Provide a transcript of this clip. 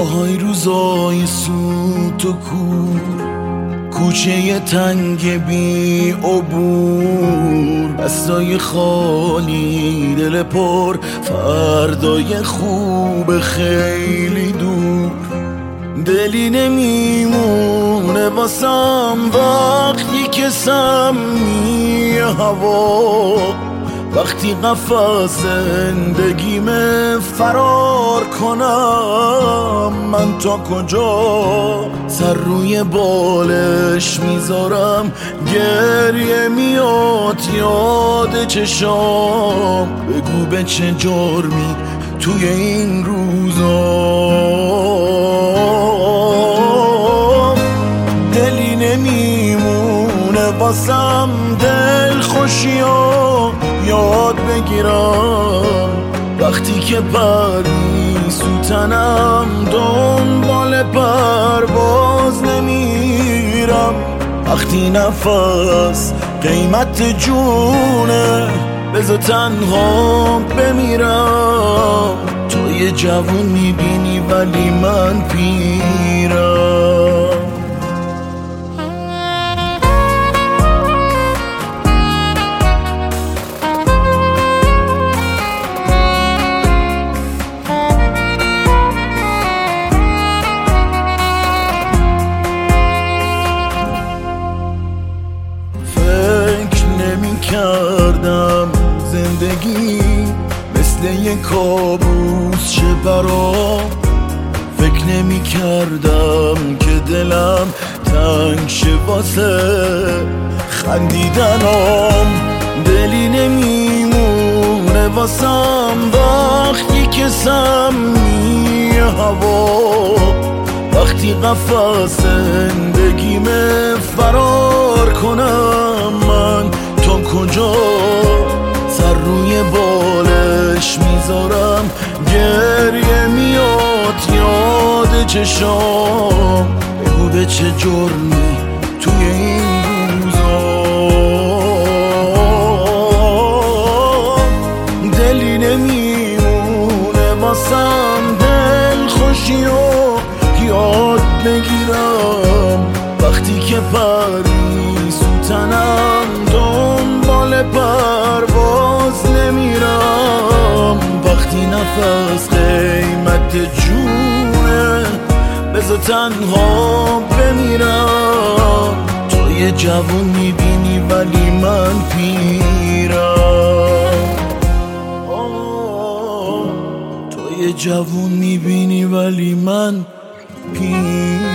آهای روزای سوت و کور، کوچه تنگ بی عبور، دستای خالی دل پر، فردای خوب خیلی دور. دلی نمیمونه واسم وقتی که سمی هوا، وقتی قفس زندگیم فرار کنم، من تا کجا سر روی بالش میذارم؟ گریه میاد یاد چشام، بگو به چه جرمی توی این روزا دلی نمیمونه واسم دل خوشیام یاد بگیرم، وقتی که پری سوتنم دنبال پرواز نمیرم، وقتی نفس قیمت جونه بذار تنها بمیرم. تو یه جوون میبینی ولی من پیرم. کردم زندگی مثل یک کابوس شه برام، فکر نمی کردم که دلم تنگ شه واسه خندیدنم. دلی نمیمونه واسم وقتی که سمی هوا، وقتی قفس زندگیم فرار کنم، من تا کجا سر روی بالش میذارم؟ گریه میاد یاد چشام، بگو به چه جرمی توی این روزا دلی نمیمونه واسم دل خوشی و یاد بگیرم، وقتی که پری سوتنم دنبال پرواز نمیرم، وقتی نفس قیمت جونه بذار تنها بمیرم. تو یه جوون میبینی ولی من پیرم. تو یه جوون میبینی ولی من پیرم.